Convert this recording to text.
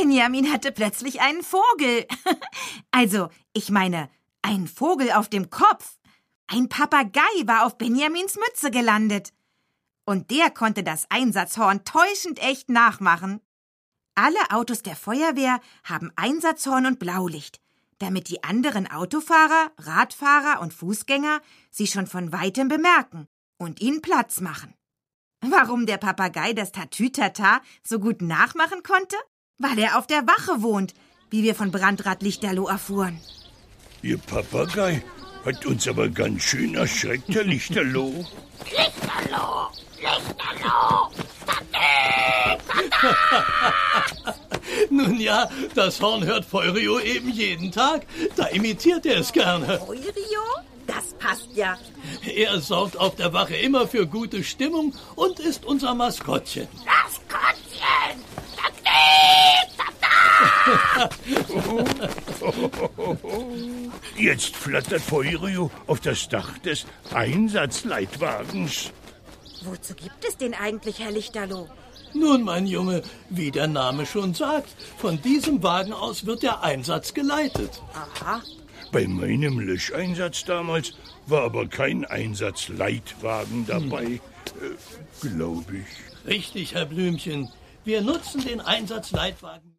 Benjamin hatte plötzlich einen Vogel. Also, ich meine, einen Vogel auf dem Kopf. Ein Papagei war auf Benjamins Mütze gelandet. Und der konnte das Einsatzhorn täuschend echt nachmachen. Alle Autos der Feuerwehr haben Einsatzhorn und Blaulicht, damit die anderen Autofahrer, Radfahrer und Fußgänger sie schon von weitem bemerken und ihnen Platz machen. Warum der Papagei das Tatütata so gut nachmachen konnte? Weil er auf der Wache wohnt, wie wir von Brandrat Lichterloh erfuhren. Ihr Papagei hat uns aber ganz schön erschreckt, Herr Lichterloh. Lichterloh! Lichterloh! Nun ja, das Horn hört Feurio eben jeden Tag. Da imitiert er es gerne. Feurio? Das passt ja. Er sorgt auf der Wache immer für gute Stimmung und ist unser Maskottchen. Maskottchen! Jetzt flattert Feurio auf das Dach des Einsatzleitwagens. Wozu gibt es den eigentlich, Herr Lichterloh? Nun, mein Junge, wie der Name schon sagt, von diesem Wagen aus wird der Einsatz geleitet. Aha. Bei meinem Löscheinsatz damals war aber kein Einsatzleitwagen dabei, glaube ich. Richtig, Herr Blümchen. Wir nutzen den Einsatzleitwagen.